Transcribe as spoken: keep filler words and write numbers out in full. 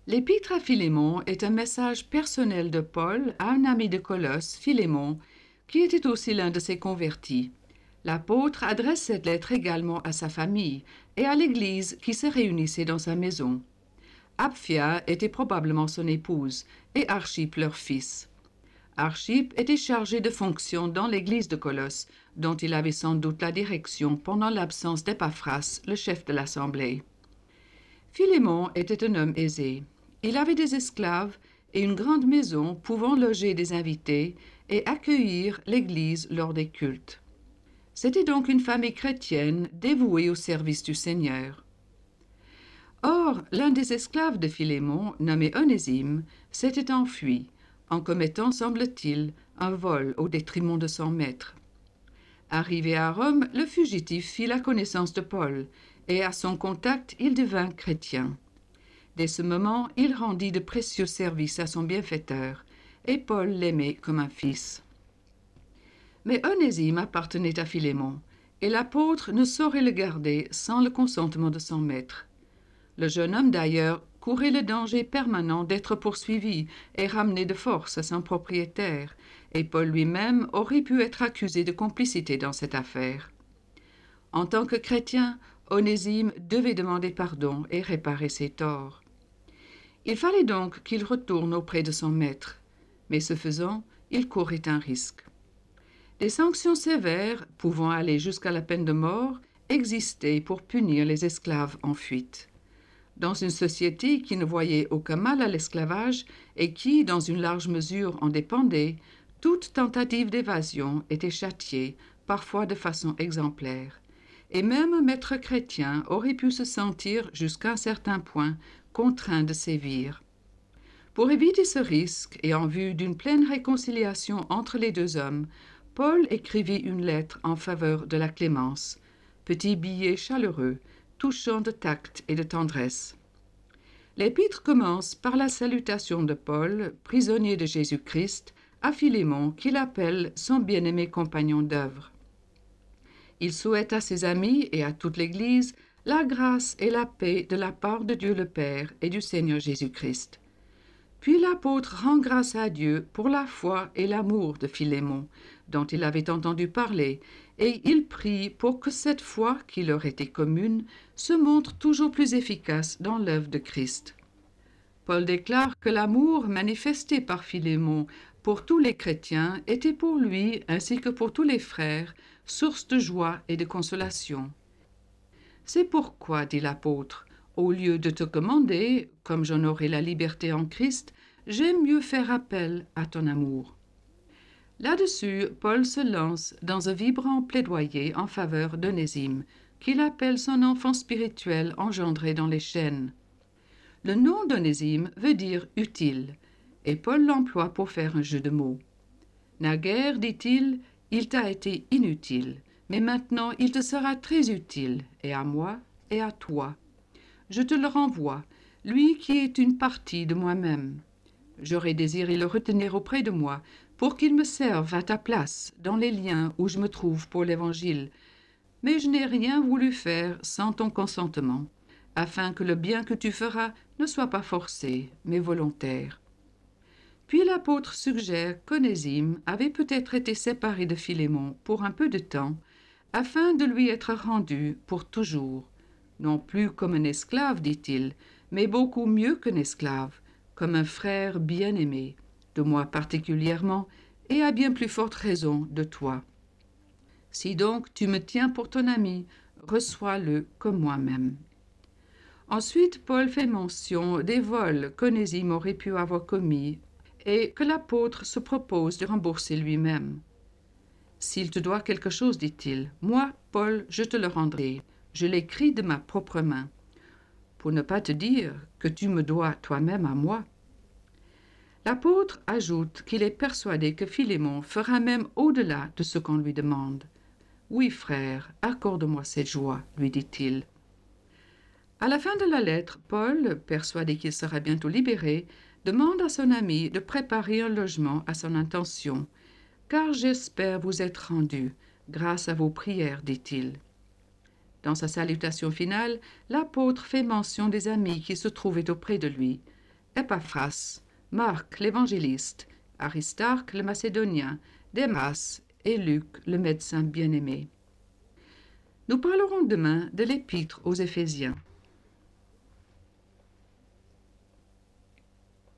L'Épître à Philémon est un message personnel de Paul à un ami de Colosse, Philémon, qui était aussi l'un de ses convertis. L'apôtre adresse cette lettre également à sa famille et à l'Église qui se réunissait dans sa maison. Apphia était probablement son épouse et Archippe leur fils. Archippe était chargé de fonctions dans l'église de Colosse, dont il avait sans doute la direction pendant l'absence d'Épaphras, le chef de l'assemblée. Philémon était un homme aisé. Il avait des esclaves et une grande maison pouvant loger des invités et accueillir l'église lors des cultes. C'était donc une famille chrétienne dévouée au service du Seigneur. Or, l'un des esclaves de Philémon, nommé Onésime, s'était enfui, en commettant, semble-t-il, un vol au détriment de son maître. Arrivé à Rome, le fugitif fit la connaissance de Paul, et à son contact, il devint chrétien. Dès ce moment, il rendit de précieux services à son bienfaiteur, et Paul l'aimait comme un fils. Mais Onésime appartenait à Philémon, et l'apôtre ne saurait le garder sans le consentement de son maître. Le jeune homme, d'ailleurs, courait le danger permanent d'être poursuivi et ramené de force à son propriétaire, et Paul lui-même aurait pu être accusé de complicité dans cette affaire. En tant que chrétien, Onésime devait demander pardon et réparer ses torts. Il fallait donc qu'il retourne auprès de son maître, mais ce faisant, il courait un risque. Des sanctions sévères, pouvant aller jusqu'à la peine de mort, existaient pour punir les esclaves en fuite. Dans une société qui ne voyait aucun mal à l'esclavage et qui, dans une large mesure, en dépendait, toute tentative d'évasion était châtiée, parfois de façon exemplaire. Et même un maître chrétien aurait pu se sentir, jusqu'à un certain point, contraint de sévir. Pour éviter ce risque et en vue d'une pleine réconciliation entre les deux hommes, Paul écrivit une lettre en faveur de la clémence, petit billet chaleureux, touchant de tact et de tendresse. L'épître commence par la salutation de Paul, prisonnier de Jésus-Christ, à Philémon, qu'il appelle son bien-aimé compagnon d'œuvre. Il souhaite à ses amis et à toute l'Église la grâce et la paix de la part de Dieu le Père et du Seigneur Jésus-Christ. Puis l'apôtre rend grâce à Dieu pour la foi et l'amour de Philémon, dont il avait entendu parler, et il prie pour que cette foi, qui leur était commune, se montre toujours plus efficace dans l'œuvre de Christ. Paul déclare que l'amour manifesté par Philémon pour tous les chrétiens était pour lui, ainsi que pour tous les frères, source de joie et de consolation. C'est pourquoi, dit l'apôtre, au lieu de te commander, comme j'en aurai la liberté en Christ, j'aime mieux faire appel à ton amour. Là-dessus, Paul se lance dans un vibrant plaidoyer en faveur d'Onésime, qu'il appelle son enfant spirituel engendré dans les chaînes. Le nom d'Onésime veut dire « utile », et Paul l'emploie pour faire un jeu de mots. Naguère, dit-il, il t'a été inutile, mais maintenant il te sera très utile, et à moi, et à toi. Je te le renvoie, lui qui est une partie de moi-même. J'aurais désiré le retenir auprès de moi, pour qu'il me serve à ta place, dans les liens où je me trouve pour l'Évangile. Mais je n'ai rien voulu faire sans ton consentement, afin que le bien que tu feras ne soit pas forcé, mais volontaire. Puis l'apôtre suggère qu'Onésime avait peut-être été séparé de Philémon pour un peu de temps, afin de lui être rendu pour toujours, non plus comme un esclave, dit-il, mais beaucoup mieux qu'un esclave, comme un frère bien-aimé, de moi particulièrement, et à bien plus forte raison de toi. Si donc tu me tiens pour ton ami, reçois-le comme moi-même. Ensuite, Paul fait mention des vols qu'Onésime aurait pu avoir commis et que l'apôtre se propose de rembourser lui-même. S'il te doit quelque chose, dit-il, moi, Paul, je te le rendrai. Je l'écris de ma propre main, pour ne pas te dire que tu me dois toi-même à moi. L'apôtre ajoute qu'il est persuadé que Philémon fera même au-delà de ce qu'on lui demande. Oui, frère, accorde-moi cette joie, lui dit-il. À la fin de la lettre, Paul, persuadé qu'il sera bientôt libéré, demande à son ami de préparer un logement à son intention, car j'espère vous être rendu, grâce à vos prières, dit-il. Dans sa salutation finale, l'apôtre fait mention des amis qui se trouvaient auprès de lui, Epaphras, Marc l'évangéliste, Aristarque le Macédonien, Démas et Luc le médecin bien-aimé. Nous parlerons demain de l'Épître aux Éphésiens.